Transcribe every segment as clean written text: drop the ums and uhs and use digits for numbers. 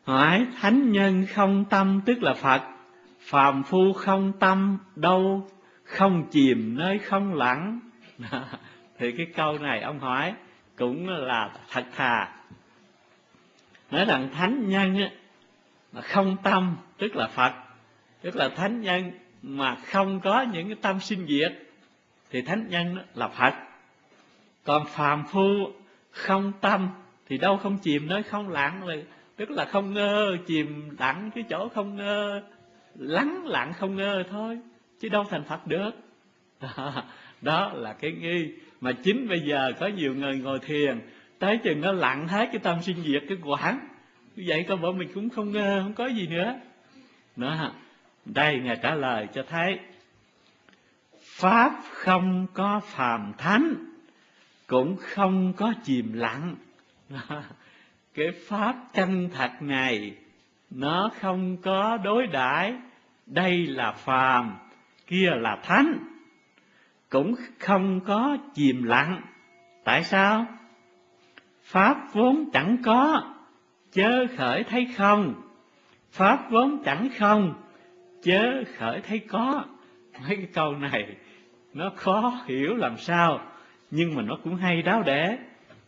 Hỏi thánh nhân không tâm tức là Phật, phàm phu không tâm đâu không chìm nơi không lặng. Thì cái câu này ông hỏi cũng là thật thà. Nói rằng thánh nhân mà không tâm tức là Phật, tức là thánh nhân mà không có những cái tâm sinh diệt thì thánh nhân là Phật. Còn phàm phu không tâm thì đâu không chìm nơi không lặng, tức là không ngơ, chìm lặng cái chỗ không ngơ, lắng lặng không ngơ thôi, chứ đâu thành Phật được. Đó là cái nghi mà chính bây giờ có nhiều người ngồi thiền tới chừng nó lặng hết cái tâm sinh diệt cái quãng, vậy coi bộ mình cũng không ngơ, không có gì nữa. Đó, đây Ngài trả lời cho thấy pháp không có phàm thánh, cũng không có chìm lặng. Cái pháp chân thật này nó không có đối đãi đây là phàm, kia là thánh, cũng không có chìm lặng. Tại sao? Pháp vốn chẳng có, chớ khởi thấy không. Pháp vốn chẳng không, chớ khởi thấy có. Mấy cái câu này nó khó hiểu làm sao, nhưng mà nó cũng hay đáo để.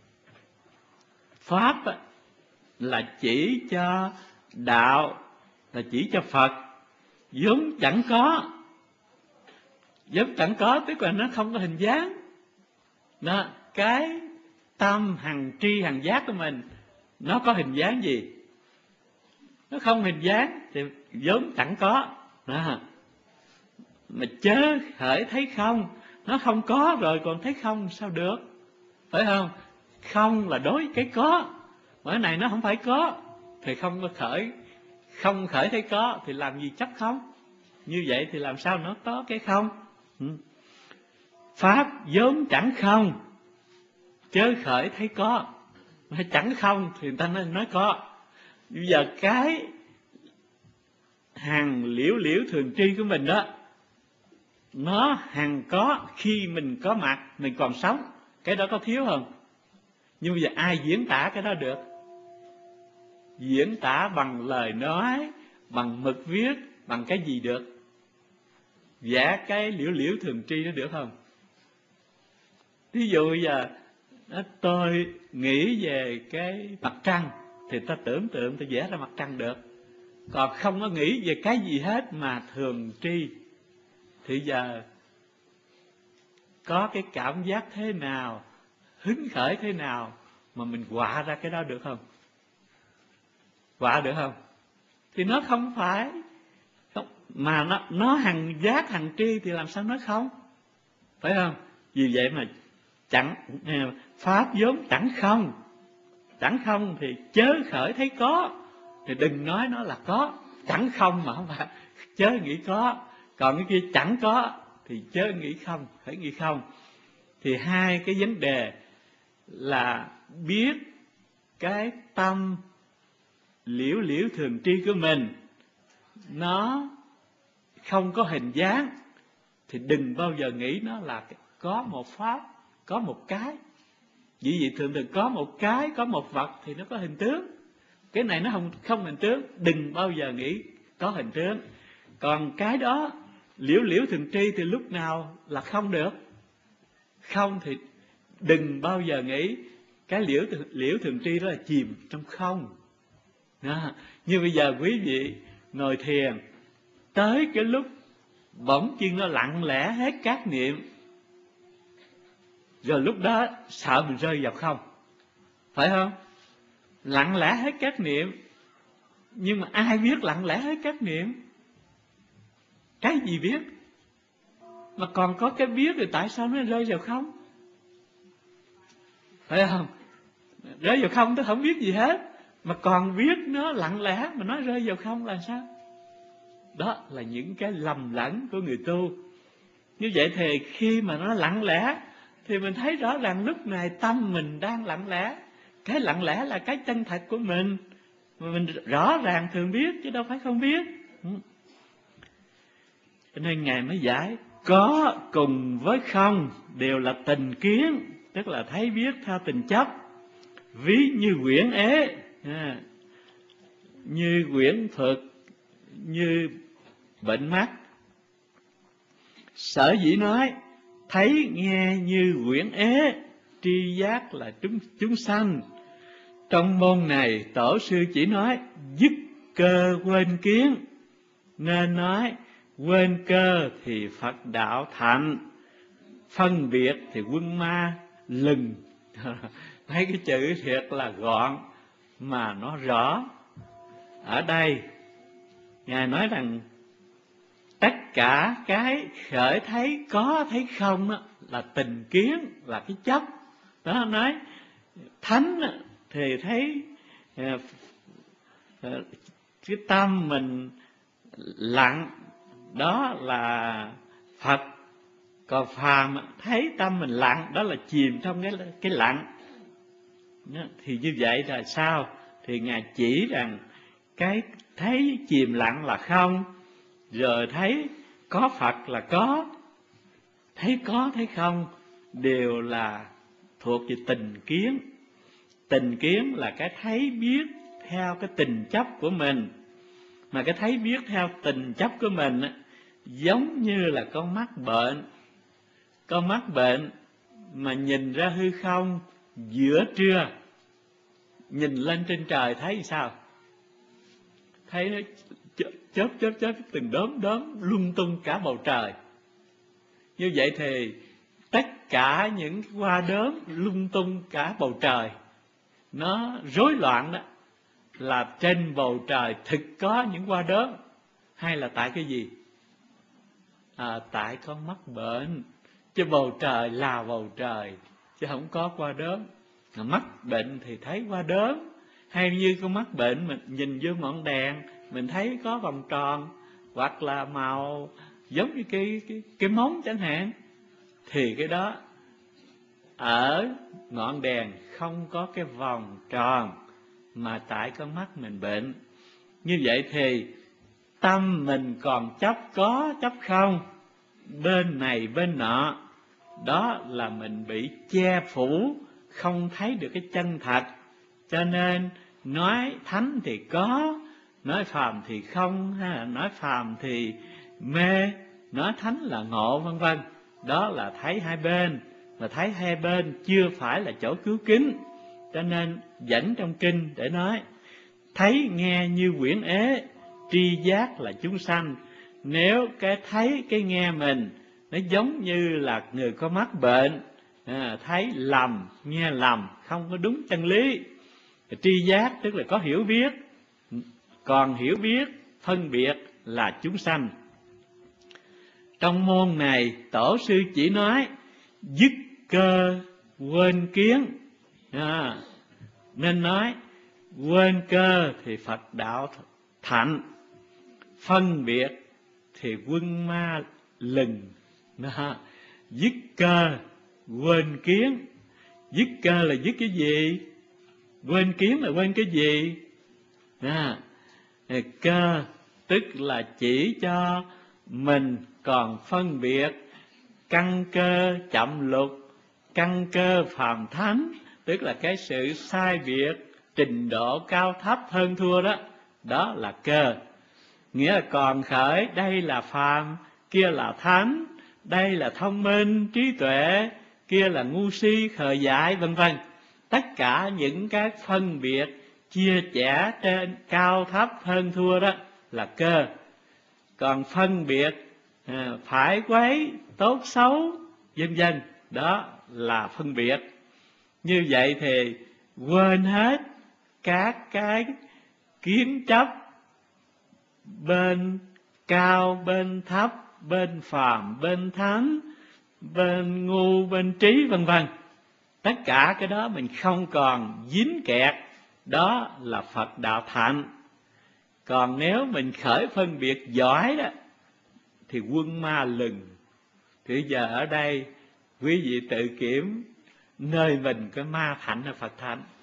Pháp là chỉ cho đạo, là chỉ cho Phật, vốn chẳng có. Vốn chẳng có tức là nó không có hình dáng. Đó, cái tâm hằng tri hằng giác của mình nó có hình dáng gì? Nó không hình dáng thì vốn chẳng có. Đó. Mà chớ khởi thấy không, nó không có rồi còn thấy không sao được, phải không? Không là đối cái có, mà cái này nó không phải có thì không có khởi, không khởi thấy có thì làm gì chấp không? Như vậy thì làm sao nó có cái không? Pháp vốn chẳng không, chớ khởi thấy có. Mà chẳng không thì người ta nói có. Bây giờ cái hằng liễu liễu thường tri của mình đó, nó hằng có khi mình có mặt, mình còn sống. Cái đó có thiếu không? Nhưng bây giờ ai diễn tả cái đó được? Diễn tả bằng lời nói, bằng mực viết, bằng cái gì được? Vẽ cái liễu liễu thường tri nó được không? Ví dụ bây giờ tôi nghĩ về cái mặt trăng thì ta tưởng tượng ta vẽ ra mặt trăng được. Còn không có nghĩ về cái gì hết mà thường tri thì giờ có cái cảm giác thế nào, hứng khởi thế nào mà mình họa ra cái đó được không? Họa được không? Thì nó không phải không, mà nó hằng giác hằng tri thì làm sao nói không? Phải không? Vì vậy mà chẳng pháp vốn chẳng không. Chẳng không thì chớ khởi thấy có. Thì đừng nói nó là có. Chẳng không mà không phải chớ nghĩ có. Còn cái kia chẳng có thì chớ nghĩ không, phải nghĩ không. Thì hai cái vấn đề là biết cái tâm liễu liễu thường tri của mình nó không có hình dáng thì đừng bao giờ nghĩ nó là có một pháp, có một cái. Vì vậy thường thường có một cái, có một vật thì nó có hình tướng. Cái này nó không hình tướng, đừng bao giờ nghĩ có hình tướng. Còn cái đó liễu liễu thường tri thì lúc nào là không được. Không thì đừng bao giờ nghĩ cái liễu thường tri đó là chìm trong không. Đó. Như bây giờ quý vị ngồi thiền, tới cái lúc bỗng nhiên nó lặng lẽ hết các niệm, rồi lúc đó sợ mình rơi vào không, phải không? Lặng lẽ hết các niệm, nhưng mà ai biết lặng lẽ hết các niệm? Cái gì biết? Mà còn có cái biết thì tại sao nó rơi vào không? Phải không? Rơi vào không tôi không biết gì hết, mà còn biết nó lặng lẽ mà nó rơi vào không là sao? Đó là những cái lầm lẫn của người tu. Như vậy thì khi mà nó lặng lẽ thì mình thấy rõ ràng lúc này tâm mình đang lặng lẽ. Cái lặng lẽ là cái chân thật của mình, mà mình rõ ràng thường biết chứ đâu phải không biết. Cho nên Ngài mới giải có cùng với không đều là tình kiến, tức là thấy biết theo tình chấp. Ví như quyển ế, như quyển phật, như bệnh mắt. Sở dĩ nói thấy nghe như quyển ế, tri giác là chúng sanh. Trong môn này tổ sư chỉ nói dứt cơ quên kiến, nên nói quên cơ thì Phật đạo thành, phân biệt thì quân ma lừng. Thấy cái chữ thiệt là gọn mà nó rõ. Ở đây Ngài nói rằng tất cả cái khởi thấy có thấy không đó, là tình kiến, là cái chấp. Đó nói thánh thì thấy cái tâm mình lặng, đó là Phật. Còn phàm thấy tâm mình lặng, đó là chìm trong cái lặng. Thì như vậy là sao? Thì Ngài chỉ rằng cái thấy chìm lặng là không, rồi thấy có Phật là có, thấy có thấy không đều là thuộc về tình kiến. Tình kiến là cái thấy biết theo cái tình chấp của mình. Mà cái thấy biết theo tình chấp của mình giống như là con mắt bệnh. Con mắt bệnh mà nhìn ra hư không giữa trưa, nhìn lên trên trời thấy sao? Thấy nó chớp từng đốm lung tung cả bầu trời. Như vậy thì tất cả những hoa đốm lung tung cả bầu trời, nó rối loạn đó, là trên bầu trời thực có những hoa đốm, hay là tại cái gì? Tại con mắt bệnh. Chứ bầu trời là bầu trời, chứ không có hoa đốm. Mắt bệnh thì thấy hoa đốm. Hay như con mắt bệnh mình nhìn vô ngọn đèn, mình thấy có vòng tròn, hoặc là màu giống như cái móng chẳng hạn, thì cái đó ở ngọn đèn không có cái vòng tròn, mà tại con mắt mình bệnh. Như vậy thì tâm mình còn chấp có chấp không, bên này bên nọ, đó là mình bị che phủ, không thấy được cái chân thật. Cho nên nói thánh thì có, nói phàm thì không, hay là nói phàm thì mê, nói thánh là ngộ, vân vân. Đó là thấy hai bên, mà thấy hai bên chưa phải là chỗ cứu kính. Cho nên dẫn trong kinh để nói thấy nghe như quyển ế, tri giác là chúng sanh. Nếu cái thấy cái nghe mình nó giống như là người có mắc bệnh, thấy lầm, nghe lầm, không có đúng chân lý. Tri giác tức là có hiểu biết, còn hiểu biết phân biệt là chúng sanh. Trong môn này tổ sư chỉ nói dứt cơ quên kiến, nên nói quên cơ thì Phật đạo thạnh, phân biệt thì quân ma lừng. Dứt cơ quên kiến. Dứt cơ là dứt cái gì? Quên kiến là quên cái gì? Cơ tức là chỉ cho mình còn phân biệt căn cơ chậm lục, căn cơ phàm thánh, tức là cái sự sai biệt trình độ cao thấp hơn thua đó, đó là cơ. Nghĩa là còn khởi đây là phàm, kia là thánh, đây là thông minh trí tuệ, kia là ngu si khờ dại, vân vân. Tất cả những cái phân biệt chia chẻ trên cao thấp hơn thua đó là cơ. Còn phân biệt phải quấy tốt xấu vân vân, đó là phân biệt. Như vậy thì quên hết các cái kiến chấp bên cao bên thấp, bên phàm bên thánh, bên ngu bên trí, vân vân. Tất cả cái đó mình không còn dính kẹt, đó là Phật đạo thạnh. Còn nếu mình khởi phân biệt giỏi đó thì quân ma lừng. Thì giờ ở đây quý vị tự kiểm nơi mình có ma thạnh hay Phật thạnh.